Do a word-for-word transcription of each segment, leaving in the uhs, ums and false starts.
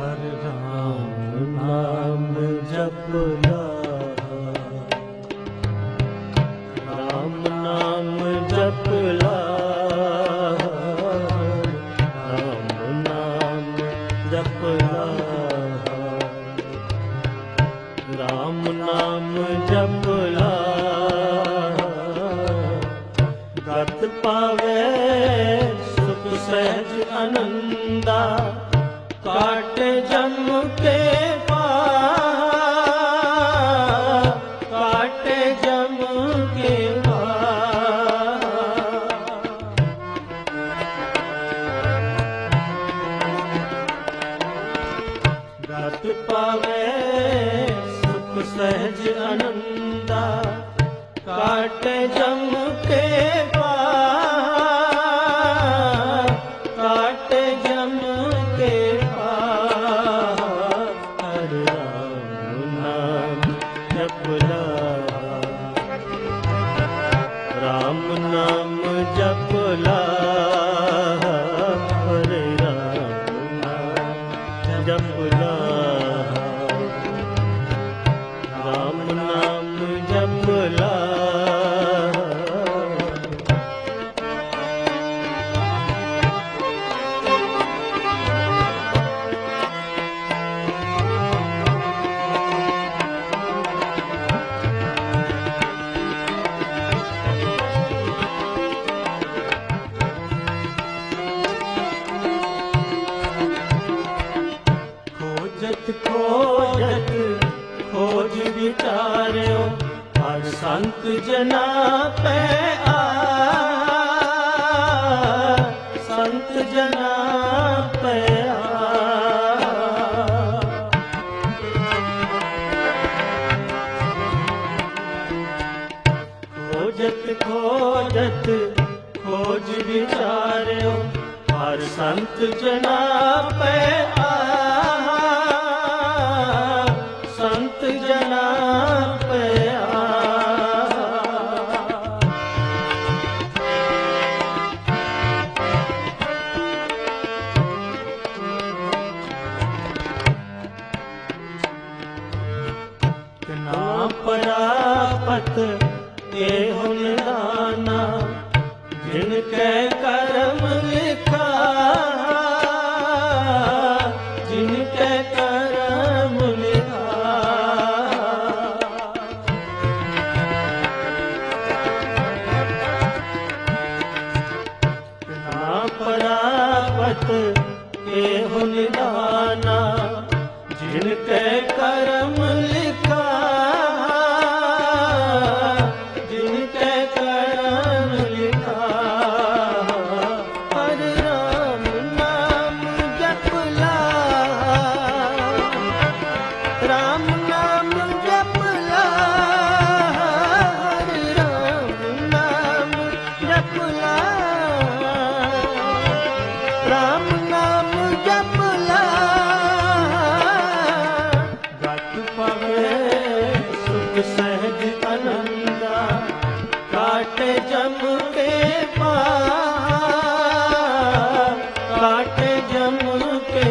हर राम नाम जपला, राम नाम जपला, राम नाम जपला, राम नाम जपला, गत पावे सुख सहज आनंदा, काट जम के पार, काट जम के पार। गत पावे सुख सहज आनंदा, काट जम के पार, काट जम के पार। हर राम नाम जपला, राम नाम जपला, हरे राम नाम जपला, राम नाम जपला। खोजत खोजत खोज विचार्यो, हर संत जना पे आ, संत जना पे आ। खोजत खोजत खोज विचार्यो, हर संत जना पे आ, संत जना पे आ। ना परापत एहो निदाना, जिनके कर्म लिखा, जिनके कर्म लिखा। ना परापत एहो निदाना, जिनके कर्म लिखा, जिनके कर्म लिखा। हर राम नाम जपला, राम नाम जपला, हर राम नाम जपला, राम नाम जपला। गत पावे सुख सहज आनंदा, काट जम के पार, काट जम के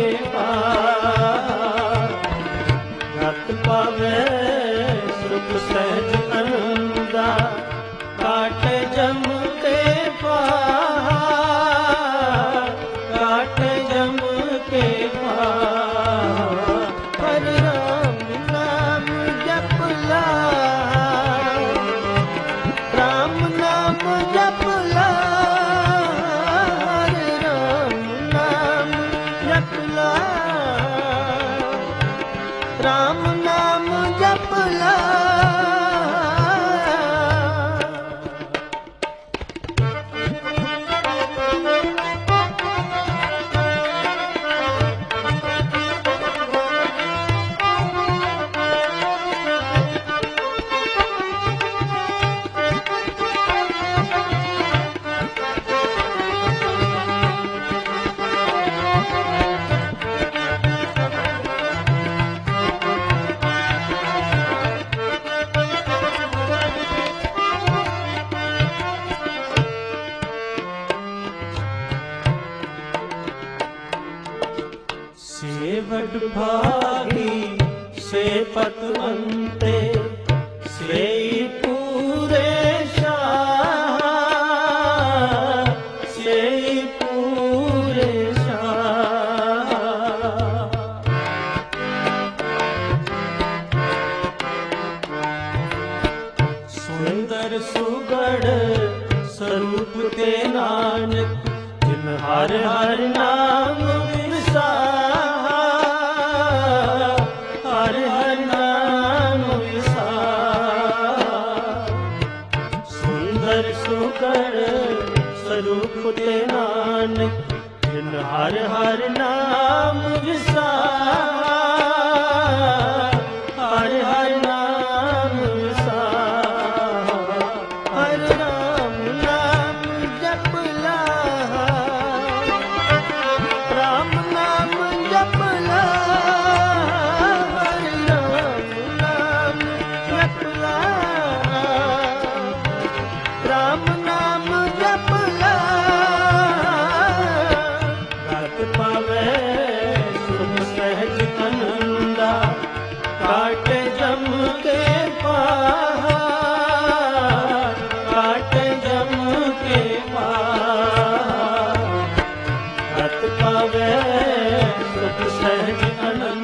पार। गत पावे सुख सहज आनंदा, काट जम के पार, काट जम के पार। हर राम नाम जपला, राम नाम जपला, हर राम नाम जपला, राम नाम जपला। वडभागी से पतवंते से पूरे शाह से पूरे शाह। सुंदर सुगढ़ स्वरूप ते नानक जिन हर हर नाम विसाहा हर हर नाम विसाहा। सुंदर सुगढ़ स्वरूप ते नानक जिन हर हर नाम विसाहा हर हर नाम विसाहा। हर राम नाम जपला राम नाम जपला हर राम नाम जपला राम नाम जपला रत पावे सुख सहज आनंदा काट जम के पाहा काट जम के पाहा। रत पावे सुख सहज आनंद